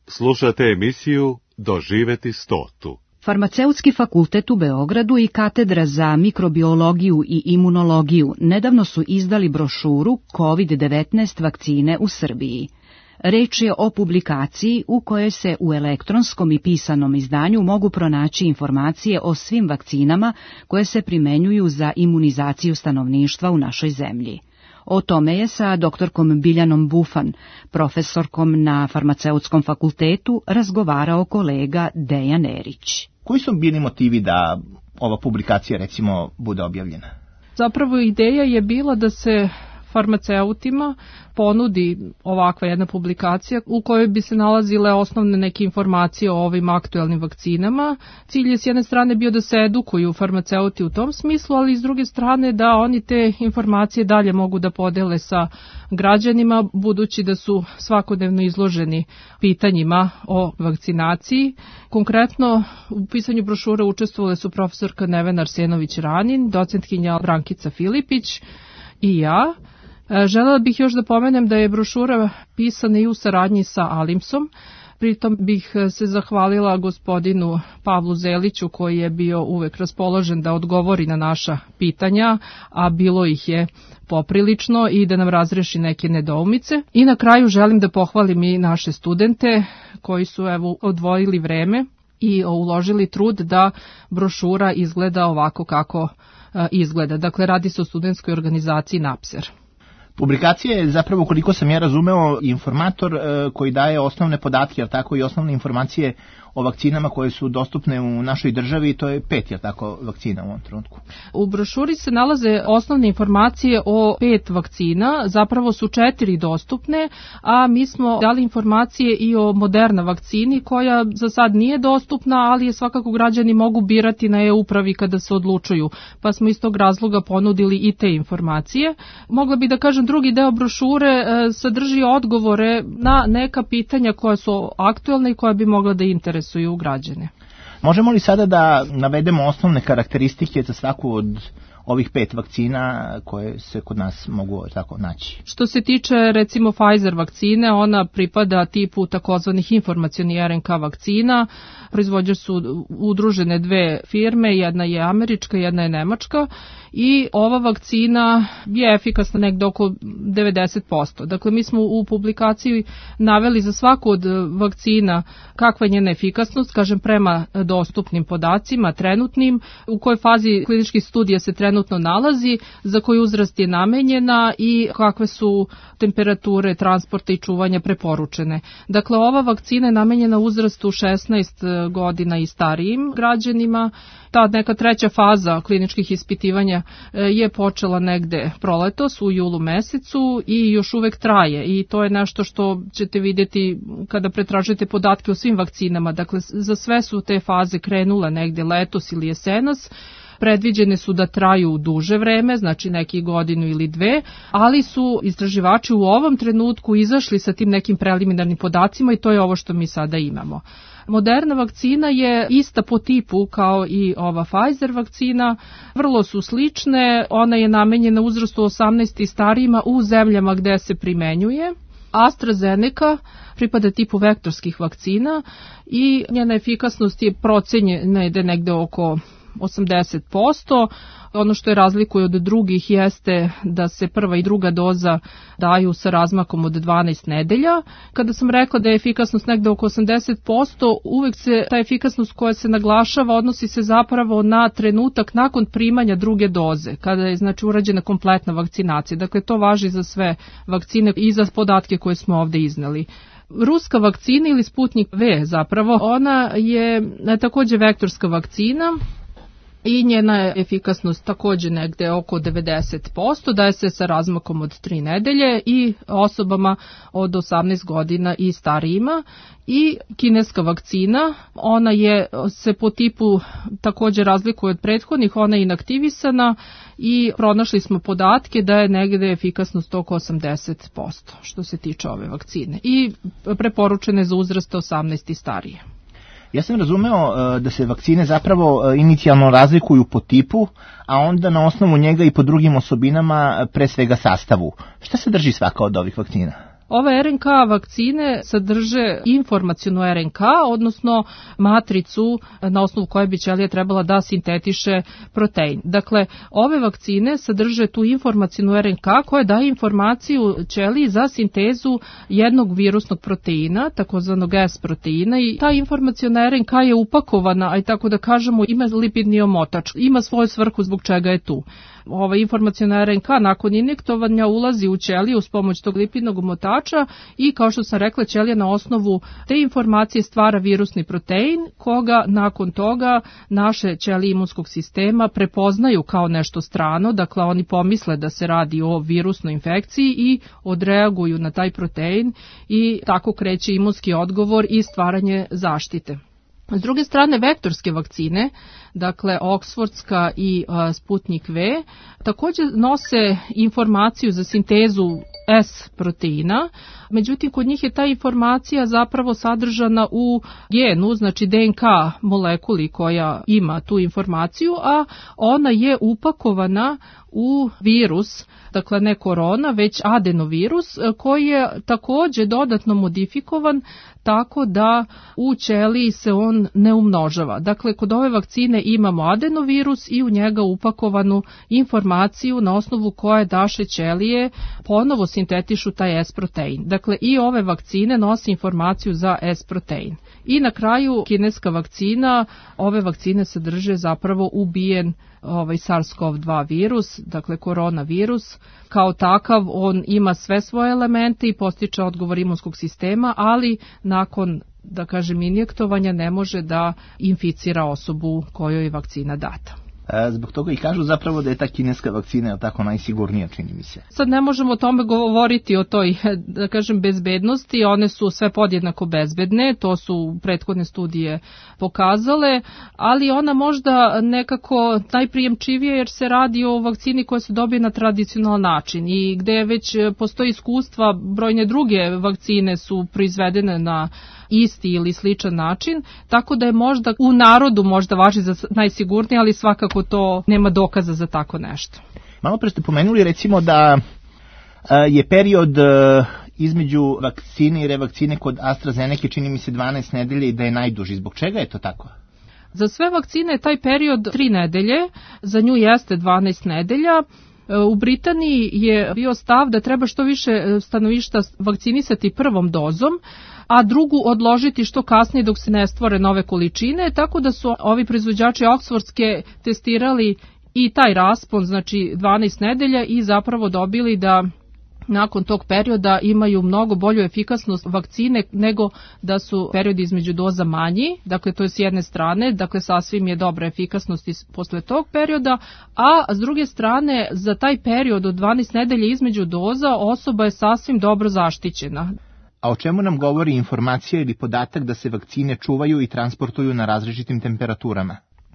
Speaker 6: Slušate emisiju Doživeti stotu.
Speaker 1: Farmaceutski fakultet u Beogradu i katedra za mikrobiologiju i imunologiju nedavno su izdali brošuru kovid devetnaest vakcine u Srbiji. Reč je o publikaciji u kojoj se u elektronskom i pisanom izdanju mogu pronaći informacije o svim vakcinama koje se primenjuju za imunizaciju stanovništva u našoj zemlji. O tome je sa doktorkom Biljanom Bufan, profesorkom na Farmaceutskom fakultetu, razgovarao kolega Dejan Erić.
Speaker 7: Koji su bili motivi da ova publikacija, recimo, bude objavljena?
Speaker 8: Zapravo ideja je bila da se farmaceutima ponudi ovakva jedna publikacija u kojoj bi se nalazile osnovne neke informacije o ovim aktuelnim vakcinama. Cilj je s jedne strane bio da se edukuju farmaceuti u tom smislu, ali s druge strane da oni te informacije dalje mogu da podele sa građanima, budući da su svakodnevno izloženi pitanjima o vakcinaciji. Konkretno, u pisanju brošure učestvovale su profesorka Nevena Arsenović-Ranin, docentkinja Brankica Filipić i ja. Želela bih još da pomenem da je brošura pisana i u saradnji sa Alimsom. Pritom bih se zahvalila gospodinu Pavlu Zeliću koji je bio uvek raspoložen da odgovori na naša pitanja, a bilo ih je poprilično, i da nam razreši neke nedoumice. I na kraju želim da pohvalim i naše studente koji su evo odvojili vreme i uložili trud da brošura izgleda ovako kako izgleda. Dakle, radi se o studentskoj organizaciji NAPSER.
Speaker 7: Publikacija je zapravo, koliko sam ja razumeo, informator koji daje osnovne podatke, jer tako, i osnovne informacije o vakcinama koje su dostupne u našoj državi, to je pet, jer tako, vakcina u ovom trenutku.
Speaker 8: U brošuri se nalaze osnovne informacije o pet vakcina, zapravo su četiri dostupne, a mi smo dali informacije i o Moderna vakcini koja za sad nije dostupna, ali je svakako građani mogu birati na e-upravi kada se odlučuju, pa smo iz tog razloga ponudili i te informacije. Mogla bi da kažem, drugi deo brošure e, sadrži odgovore na neka pitanja koja su aktuelna i koja bi mogla da interesuju građane.
Speaker 7: Možemo li sada da navedemo osnovne karakteristike za svaku od ovih pet vakcina koje se kod nas mogu tako naći?
Speaker 8: Što se tiče recimo Pfizer vakcine, ona pripada tipu takozvanih informacioni er en ka vakcina. Proizvođač su udružene dve firme, jedna je američka, jedna je nemačka, i ova vakcina je efikasna negde oko devedeset posto. Dakle, mi smo u publikaciji naveli za svaku od vakcina kakva je njena efikasnost, kažem prema dostupnim podacima, trenutnim, u kojoj fazi kliničkih studija se trenutno nalazi, za koji uzrast je namenjena i kakve su temperature transporta i čuvanja preporučene. Dakle, ova vakcina je namenjena uzrastu šesnaest godina i starijim građanima. Ta neka treća faza kliničkih ispitivanja je počela negde proletos u julu mesecu i još uvek traje, i to je nešto što ćete vidjeti kada pretražujete podatke o svim vakcinama. Dakle, za sve su te faze krenule negde letos ili jesenas. Predviđene su da traju duže vreme, znači neki godinu ili dve, ali su istraživači u ovom trenutku izašli sa tim nekim preliminarnim podacima i to je ovo što mi sada imamo. Moderna vakcina je ista po tipu kao i ova Pfizer vakcina, vrlo su slične, ona je namenjena uzrastu osamnaest i starijima u zemljama gde se primenjuje. AstraZeneca pripada tipu vektorskih vakcina i njena efikasnost je procenjena da negde oko osamdeset posto. Ono što je razlikuje od drugih jeste da se prva i druga doza daju sa razmakom od dvanaest nedelja. Kada sam rekla da je efikasnost negde oko osamdeset posto, uvek se ta efikasnost koja se naglašava odnosi se zapravo na trenutak nakon primanja druge doze, kada je znači urađena kompletna vakcinacija. Dakle, to važi za sve vakcine i za podatke koje smo ovde izneli. Ruska vakcina ili Sputnik V zapravo, ona je takođe vektorska vakcina i njena je efikasnost takođe negde oko devedeset posto, daje se sa razmakom od tri nedelje i osobama od osamnaest godina i starijima. I kineska vakcina, ona je se po tipu takođe razlikuje od prethodnih, ona je inaktivisana i pronašli smo podatke da je negde efikasnost oko osamdeset posto što se tiče ove vakcine i preporučene za uzrast osamnaest i starije.
Speaker 7: Ja sam razumeo da se vakcine zapravo inicijalno razlikuju po tipu, a onda na osnovu njega i po drugim osobinama, pre svega sastavu. Šta se drži svaka od ovih vakcina?
Speaker 8: Ove er en ka vakcine sadrže informacionu er en ka, odnosno matricu na osnovu koje bi ćelija trebala da sintetiše protein. Dakle, ove vakcine sadrže tu informacionu er en ka koja daje informaciju ćeliji za sintezu jednog virusnog proteina, takozvanog S proteina, i ta informaciona er en ka je upakovana, a i tako da kažemo ima lipidni omotač, ima svoju svrhu zbog čega je tu. Ova informaciona er en ka nakon injektovanja ulazi u ćeliju uz pomoć tog lipidnog omotača i, kao što sam rekla, ćelija na osnovu te informacije stvara virusni protein koga nakon toga naše ćelije imunskog sistema prepoznaju kao nešto strano, dakle oni pomisle da se radi o virusnoj infekciji i odreaguju na taj protein i tako kreće imunski odgovor i stvaranje zaštite. S druge strane, vektorske vakcine, dakle Oksfordska i uh, Sputnik V, također nose informaciju za sintezu S proteina, međutim kod njih je ta informacija zapravo sadržana u genu, znači de en ka molekuli koja ima tu informaciju, a ona je upakovana u virus, dakle ne korona, već adenovirus, koji je također dodatno modifikovan tako da u ćeliji se on ne umnožava. Dakle, kod ove vakcine imamo adenovirus i u njega upakovanu informaciju na osnovu koje naše ćelije ponovo sintetišu taj S protein. Dakle, i ove vakcine nose informaciju za S protein. I na kraju kineska vakcina, ove vakcine sadrže zapravo ubijen ovaj SARS-CoV dva virus, dakle koronavirus. Kao takav on ima sve svoje elemente i postiče odgovor imunskog sistema, ali nakon, da kažem, injektovanja ne može da inficira osobu kojoj je vakcina data.
Speaker 7: Zbog toga i kažu zapravo da je ta kineska vakcina tako najsigurnija, čini mi se.
Speaker 8: Sad ne možemo o tome govoriti, o toj, da kažem, bezbednosti, one su sve podjednako bezbedne, to su prethodne studije pokazale, ali ona možda nekako najprijemčivije jer se radi o vakcini koja se dobije na tradicionalan način i gde već postoji iskustva, brojne druge vakcine su proizvedene na isti ili sličan način, tako da je možda u narodu možda važi za najsigurnije, ali svakako to nema dokaza za tako nešto.
Speaker 7: Malo pre ste pomenuli recimo da je period između vakcine i revakcine kod AstraZeneca čini mi se dvanaest nedelje i da je najduži. Zbog čega je to tako?
Speaker 8: Za sve vakcine je taj period tri nedelje, za nju jeste dvanaest nedelja. U Britaniji je bio stav da treba što više stanovništva vakcinisati prvom dozom, a drugu odložiti što kasnije dok se ne stvore nove količine, tako da su ovi proizvođači Oksfordske testirali i taj raspon, znači dvanaest nedelja, i zapravo dobili da nakon tog perioda imaju mnogo bolju efikasnost vakcine nego da su periodi između doza manji, dakle to je s jedne strane, dakle sasvim je dobra efikasnost posle tog perioda, a s druge strane za taj period od dvanaest nedelja između doza osoba je sasvim dobro zaštićena.
Speaker 7: A o čemu nam govori informacija ili podatak da se vakcine čuvaju i transportuju na različitim temperaturama?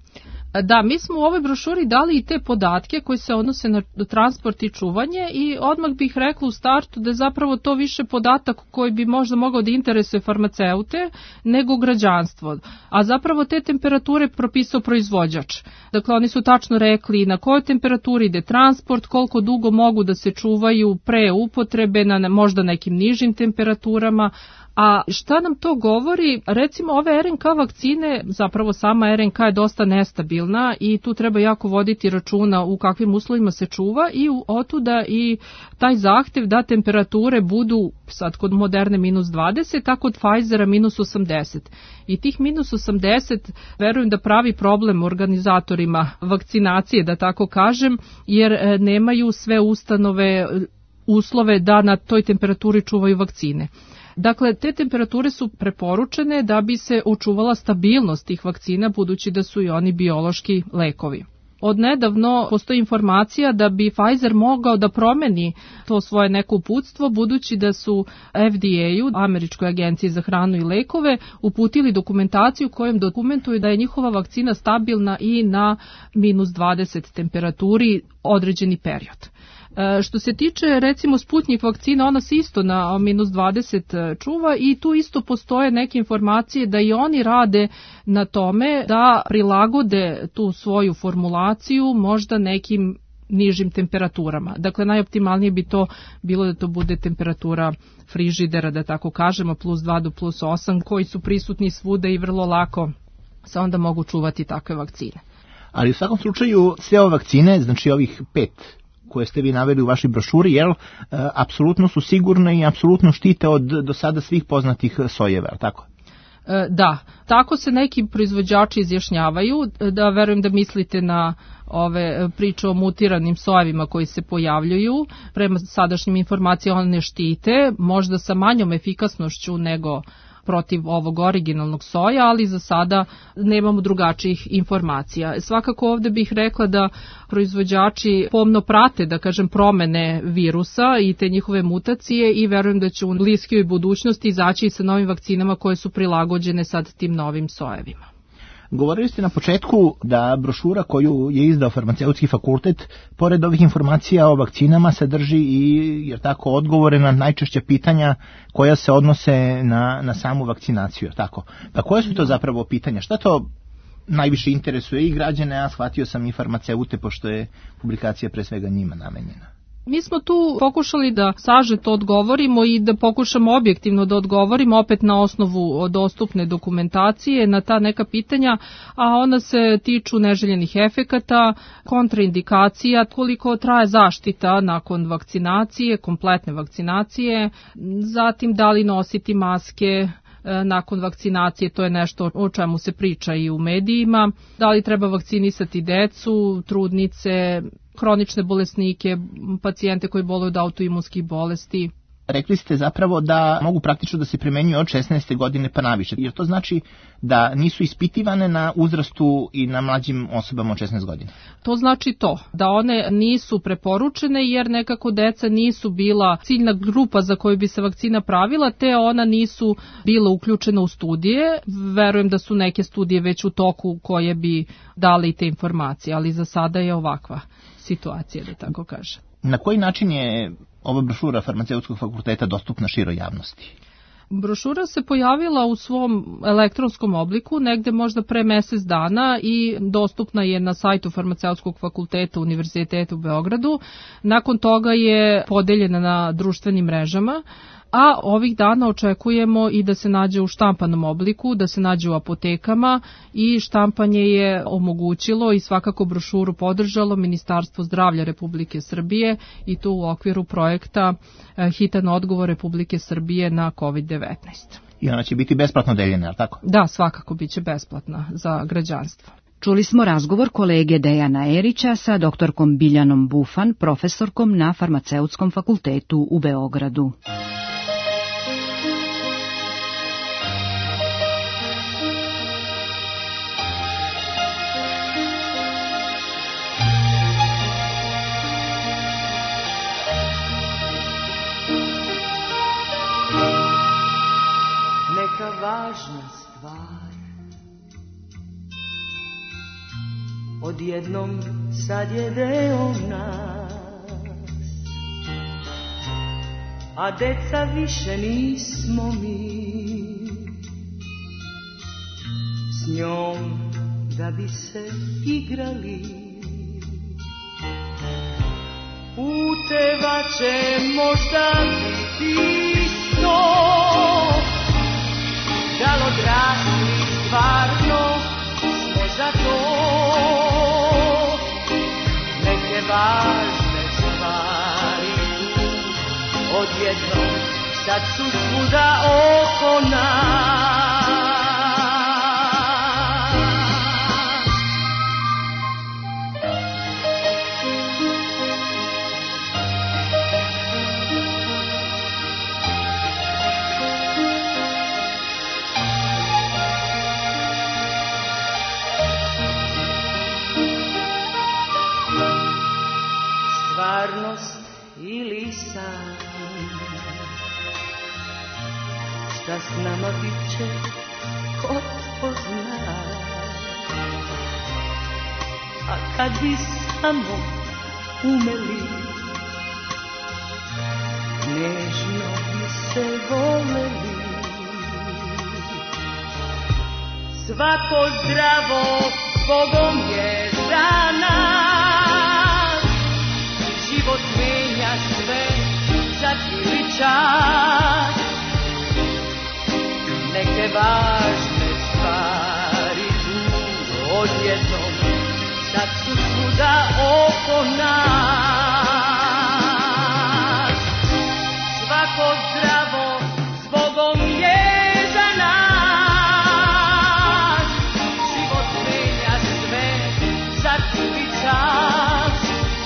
Speaker 8: Da, mi smo u ovoj brošuri dali i te podatke koji se odnose na transport i čuvanje i odmah bih rekla u startu da je zapravo to više podatak koji bi možda mogao da interesuje farmaceute nego građanstvo. A zapravo te temperature propisao proizvođač. Dakle, oni su tačno rekli na kojoj temperaturi ide transport, koliko dugo mogu da se čuvaju pre upotrebe na možda nekim nižim temperaturama. A šta nam to govori? Recimo ove er en ka vakcine, zapravo sama er en ka je dosta nestabilna i tu treba jako voditi računa u kakvim uslovima se čuva i otuda i taj zahtev da temperature budu sad kod Moderne minus dvadeset, a kod Pfizera minus osamdeset. I tih minus osamdeset verujem da pravi problem organizatorima vakcinacije, da tako kažem, jer nemaju sve ustanove uslove da na toj temperaturi čuvaju vakcine. Dakle, te temperature su preporučene da bi se očuvala stabilnost tih vakcina, budući da su i oni biološki lekovi. Odnedavno postoji informacija da bi Pfizer mogao da promeni to svoje neko uputstvo, budući da su F D A-u, Američkoj agenciji za hranu i lekove, uputili dokumentaciju kojom dokumentuju da je njihova vakcina stabilna i na minus dvadeset temperaturi određeni period. Što se tiče recimo Sputnik vakcina, ona se isto na minus dvadeset čuva i tu isto postoje neke informacije da i oni rade na tome da prilagode tu svoju formulaciju možda nekim nižim temperaturama. Dakle, najoptimalnije bi to bilo da to bude temperatura frižidera, da tako kažemo, plus dva do plus osam, koji su prisutni svuda i vrlo lako se onda mogu čuvati takve vakcine.
Speaker 7: Ali u svakom slučaju sve ove vakcine, znači ovih pet koje ste vi naveli u vašoj brošuri, jel, e, apsolutno su sigurne i apsolutno štite od do sada svih poznatih sojeva, tako?
Speaker 8: Da, tako se neki proizvođači izjašnjavaju, da verujem da mislite na ove priče o mutiranim sojevima koji se pojavljuju. Prema sadašnjim informacijama one štite, možda sa manjom efikasnošću nego protiv ovog originalnog soja, ali za sada nemamo drugačijih informacija. Svakako ovde bih rekla da proizvođači pomno prate, da kažem, promene virusa i te njihove mutacije i verujem da će u bliskoj budućnosti izaći sa novim vakcinama koje su prilagođene sad tim novim sojevima.
Speaker 7: Govorili ste na početku da brošura koju je izdao Farmaceutski fakultet, pored ovih informacija o vakcinama, sadrži i jer tako odgovore na najčešća pitanja koja se odnose na, na samu vakcinaciju. Tako. Pa koje su to zapravo pitanja? Šta to najviše interesuje i građane, a shvatio sam i farmaceute, pošto je publikacija pre svega njima namenjena?
Speaker 8: Mi smo tu pokušali da sažeto odgovorimo i da pokušamo objektivno da odgovorimo opet na osnovu dostupne dokumentacije na ta neka pitanja, a ona se tiču neželjenih efekata, kontraindikacija, koliko traje zaštita nakon vakcinacije, kompletne vakcinacije, zatim da li nositi maske nakon vakcinacije, to je nešto o čemu se priča i u medijima, da li treba vakcinisati decu, trudnice, hronične bolesnike, pacijente koji boluju od autoimunskih bolesti.
Speaker 7: Rekli ste zapravo da mogu praktično da se primenjuju od šesnaeste godine pa naviše, jer to znači da nisu ispitivane na uzrastu i na mlađim osobama od šesnaest godina.
Speaker 8: To znači to, da one nisu preporučene jer nekako deca nisu bila ciljna grupa za koju bi se vakcina pravila, te ona nisu bila uključena u studije. Verujem da su neke studije već u toku koje bi dali te informacije, ali za sada je ovakva situacija, da tako kažem.
Speaker 7: Na koji način je ova brošura Farmaceutskog fakulteta dostupna široj javnosti?
Speaker 8: Brošura se pojavila u svom elektronskom obliku negde možda pre mesec dana i dostupna je na sajtu Farmaceutskog fakulteta Univerziteta u Beogradu. Nakon toga je podeljena na društvenim mrežama, a ovih dana očekujemo i da se nađe u štampanom obliku, da se nađe u apotekama i štampanje je omogućilo i svakako brošuru podržalo Ministarstvo zdravlja Republike Srbije i to u okviru projekta Hitan odgovor Republike Srbije na kovid devetnaest.
Speaker 7: I ona će biti besplatno deljena, je li tako?
Speaker 8: Da, svakako biće besplatna za građanstvo.
Speaker 1: Čuli smo razgovor kolege Dejana Erića sa doktorkom Biljanom Bufan, profesorkom na Farmaceutskom fakultetu u Beogradu.
Speaker 9: Važna stvar, odjednom sad je deo nas, a deca više nismo mi, s njom da bi se igrali. Puteva će možda biti sto, da li odrasli stvarno smo za to, neke važne stvari odjednom sad su svuda oko nas. Stvarnost ili san, šta s nama bit će, ko to zna. A kad bi samo umeli, nežno bi se voleli. Svako zdravo Bogom je za nas, sad ili čas. Neke važne stvari tu odjednom sad su svuda oko nas. Svako zdravo zbogom je za nas. Život menja sve sad ili čas.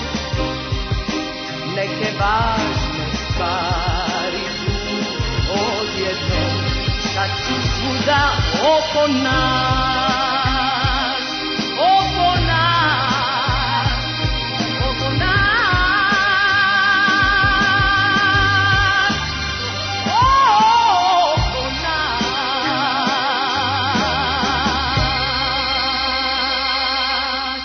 Speaker 9: Neke važne stvari tu odjednom sad su svuda oko nas, oko nas, oko nas, oko nas.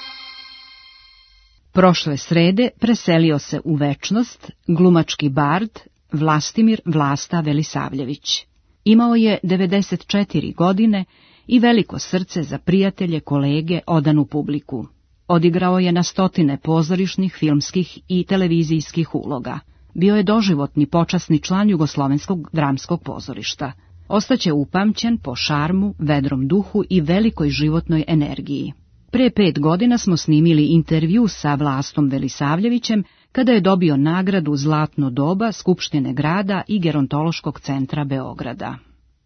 Speaker 1: Prošle srede preselio se u večnost glumački bard Vlastimir Vlasta Velisavljević. Imao je devedeset četiri godine i veliko srce za prijatelje, kolege, odanu publiku. Odigrao je na stotine pozorišnih, filmskih i televizijskih uloga. Bio je doživotni počasni član Jugoslovenskog dramskog pozorišta. Ostaće upamćen po šarmu, vedrom duhu i velikoj životnoj energiji. Pre pet godina smo snimili intervju sa Vlastom Velisavljevićem kada je dobio nagradu Zlatno doba Skupštine grada i Gerontološkog centra Beograda.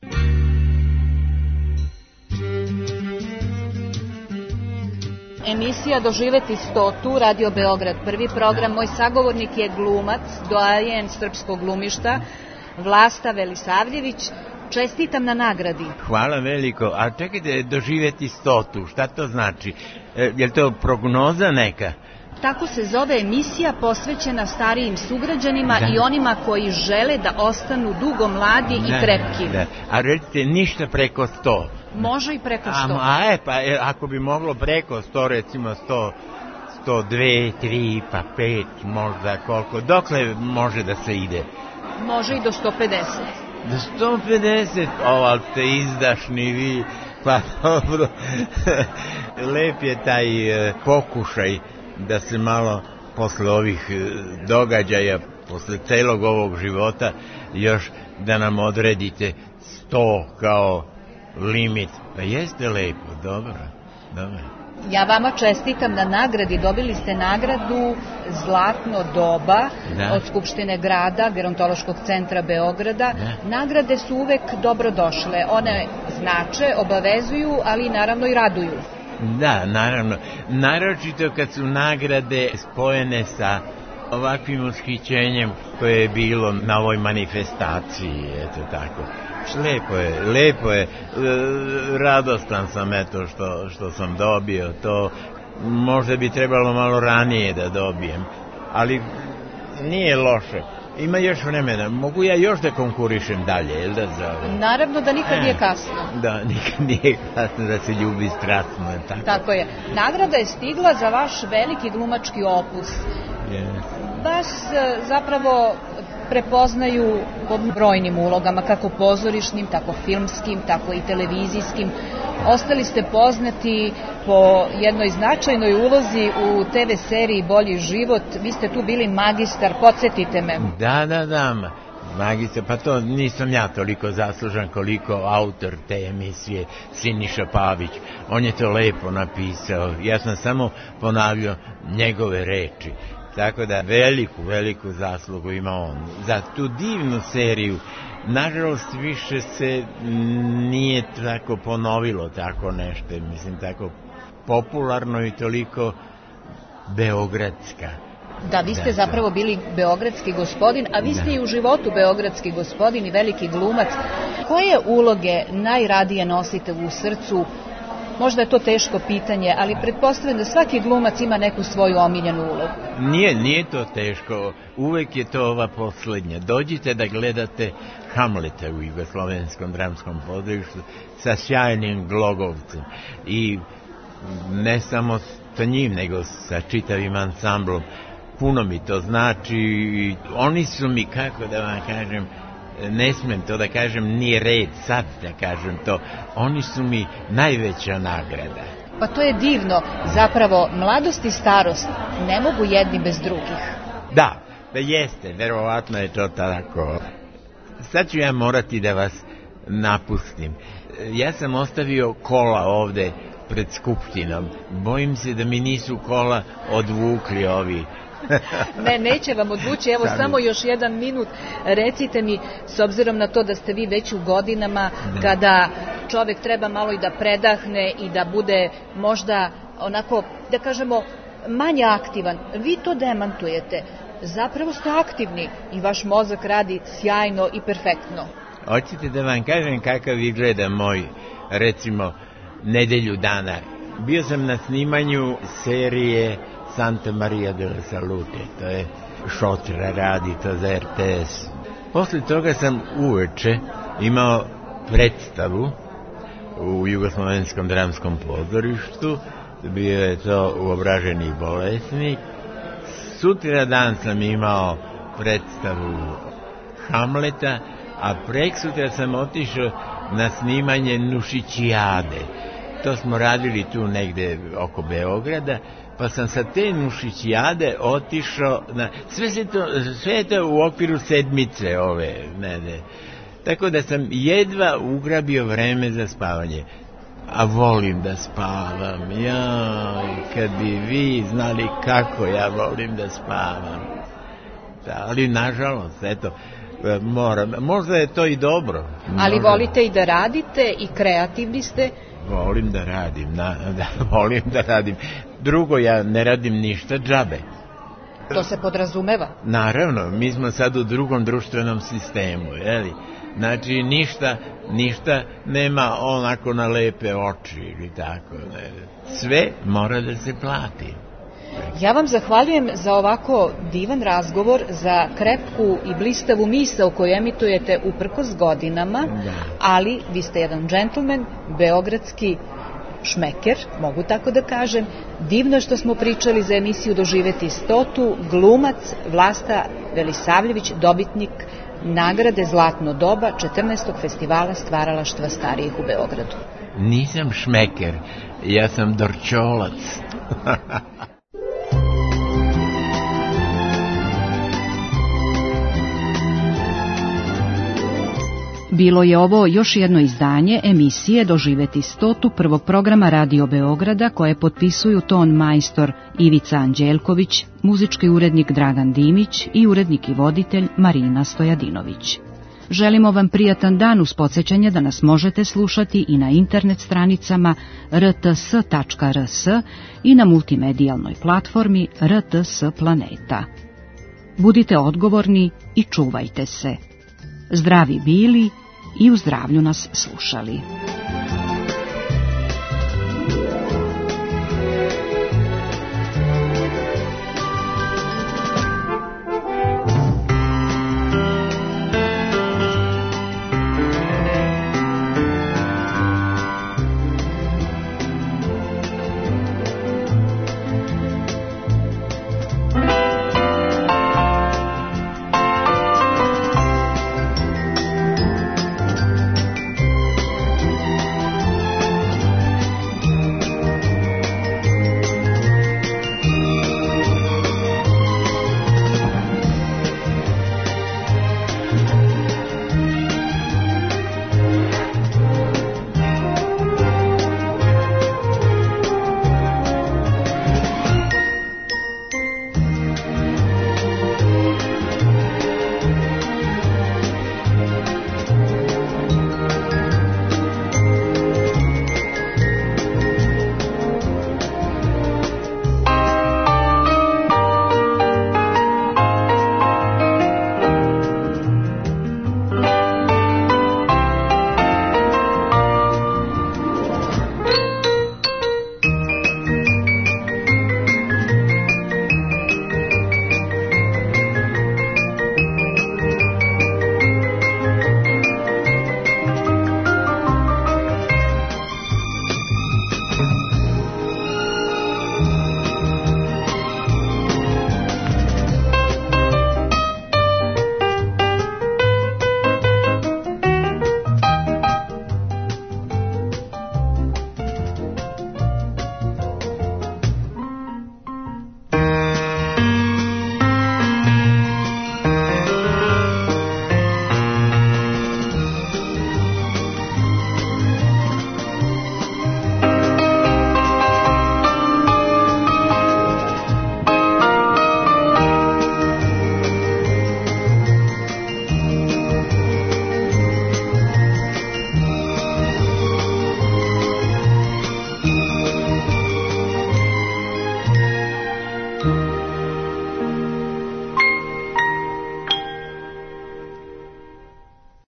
Speaker 10: Emisija Doživeti stotu, Radio Beograd, prvi program. Moj sagovornik je glumac, doajen srpskog glumišta, Vlasta Velisavljević. Čestitam na nagradi.
Speaker 11: Hvala veliko. A čekajte, doživeti stotu, šta to znači? E, je li to prognoza neka?
Speaker 10: Tako se zove emisija posvećena starijim sugrađanima, da, i onima koji žele da ostanu dugo mladi, da, i krepki. Da.
Speaker 11: A recite, ništa preko sto.
Speaker 10: Može i preko sto.
Speaker 11: A, a e, pa e, ako bi moglo preko sto, recimo sto, sto dva, tri, pa pet, možda koliko, dokle može da se ide?
Speaker 10: Može i do sto pedeset.
Speaker 11: Do sto pedeset, ovo, ali ste izdašni vi, pa dobro, lep je taj e, pokušaj da se malo posle ovih e, događaja, posle celog ovog života, još da nam odredite sto kao limit. Pa jeste lepo, dobro, dobro.
Speaker 10: Ja vama čestitam na nagradi. Dobili ste nagradu Zlatno doba, da, od Skupštine grada, Gerontološkog centra Beograda. Da. Nagrade su uvek dobro došle. One znače, obavezuju, ali naravno i raduju.
Speaker 11: Da, naravno. Naročito kad su nagrade spojene sa ovakvim ushićenjem koje je bilo na ovoj manifestaciji, eto tako. Lepo je, lepo je, e, radostan sam eto što, što sam dobio to, možda bi trebalo malo ranije da dobijem, ali nije loše, ima još vremena, mogu ja još da konkurišem dalje, jel da zove?
Speaker 10: Naravno da nikad e, nije kasno.
Speaker 11: Da, nikad nije kasno da se ljubi strastno, je tako?
Speaker 10: Tako je, nagrada je stigla za vaš veliki glumački opus.
Speaker 11: Yes.
Speaker 10: Vas zapravo prepoznaju po brojnim ulogama, kako pozorišnim, tako filmskim, tako i televizijskim. Ostali ste poznati po jednoj značajnoj ulozi u te ve seriji Bolji život. Vi ste tu bili magistar, podsjetite me.
Speaker 11: Da, da, da, magistar, pa to nisam ja toliko zaslužan koliko autor te emisije, Siniša Pavić. On je to lepo napisao, ja sam samo ponavljao njegove reči. Tako da veliku, veliku zaslugu ima on za tu divnu seriju. Nažalost, više se nije tako ponovilo tako nešto, mislim, tako popularno i toliko beogradska.
Speaker 10: Da, vi ste zapravo bili beogradski gospodin, a vi ste i u životu beogradski gospodin i veliki glumac. Koje uloge najradije nosite u srcu? Možda je to teško pitanje, ali pretpostavljam da svaki glumac ima neku svoju omiljenu ulogu.
Speaker 11: Nije, nije to teško. Uvek je to ova poslednja. Dođite da gledate Hamleta u Jugoslovenskom dramskom pozorištu sa sjajnim Glogovcem. I ne samo sa njim, nego sa čitavim ansamblom. Puno mi to znači. Oni su mi, kako da vam kažem, ne smem to da kažem, nije red sad da kažem to, oni su mi najveća nagrada.
Speaker 10: Pa to je divno, zapravo mladost i starost ne mogu jedni bez drugih.
Speaker 11: Da, Da jeste, verovatno je to tako. Sad ću ja morati da vas napustim. Ja sam ostavio kola ovde pred Skupštinom. bojim se da mi nisu kola odvukli ovi.
Speaker 10: Ne, neće vam odvući, evo Sami. Samo još jedan minut, recite mi, s obzirom na to da ste vi već u godinama, da. Kada čovek treba malo i da predahne i da bude možda onako, da kažemo, manje aktivan, vi to demantujete, zapravo ste aktivni i vaš mozak radi sjajno i perfektno.
Speaker 11: Hoćete da vam kažem kakav izgleda moj, recimo, nedelju dana? Bio sam na snimanju serije Santa Maria de la Salute, to je Šotra radi to za er te es. Posle toga sam uveče imao predstavu u Jugoslovenskom dramskom pozorištu, bio je to Uobraženi bolesnik. Sutra dan sam imao predstavu Hamleta, a preksutra sam otišao na snimanje Nušićijade. To smo radili tu negde oko Beograda, pa sam sa te Nušićijade otišao na... Sve, se to, sve je to u okviru sedmice ove, ne, ne. Tako da sam jedva ugrabio vreme za spavanje. A volim da spavam, jaj, kad bi vi znali kako ja volim da spavam. Da, ali nažalost, eto, moram, možda je to i dobro.
Speaker 10: Ali
Speaker 11: možda...
Speaker 10: volite i da radite i kreativni ste?
Speaker 11: Volim da radim, na, da, volim da radim. Drugo, ja ne radim ništa džabe.
Speaker 10: To se podrazumeva?
Speaker 11: Naravno, mi smo sad u drugom društvenom sistemu, jeli? Znači, ništa, ništa nema onako na lepe oči ili tako. Ne. Sve mora da se plati.
Speaker 10: Ja vam zahvaljujem za ovako divan razgovor, za krepku i blistavu misao koju emitujete uprkos godinama, da. Ali vi ste jedan džentlmen, beogradski šmeker, mogu tako da kažem. Divno je što smo pričali za emisiju Doživeti stotu, glumac Vlasta Velisavljević, dobitnik nagrade Zlatno doba četrnaestog festivala stvaralaštva starijih u Beogradu.
Speaker 11: Nisam šmeker, ja sam dorčolac.
Speaker 1: Bilo je ovo još jedno izdanje emisije Doživeti stotu prvog programa Radio Beograda koje potpisuju ton majstor Ivica Anđelković, muzički urednik Dragan Dimić i urednik i voditelj Marina Stojadinović. Želimo vam prijatan dan uz podsjećanje da nas možete slušati i na internet stranicama er te es tačka er es i na multimedijalnoj platformi er te es Planeta. Budite odgovorni i čuvajte se. Zdravi bili i u zdravlju nas slušali.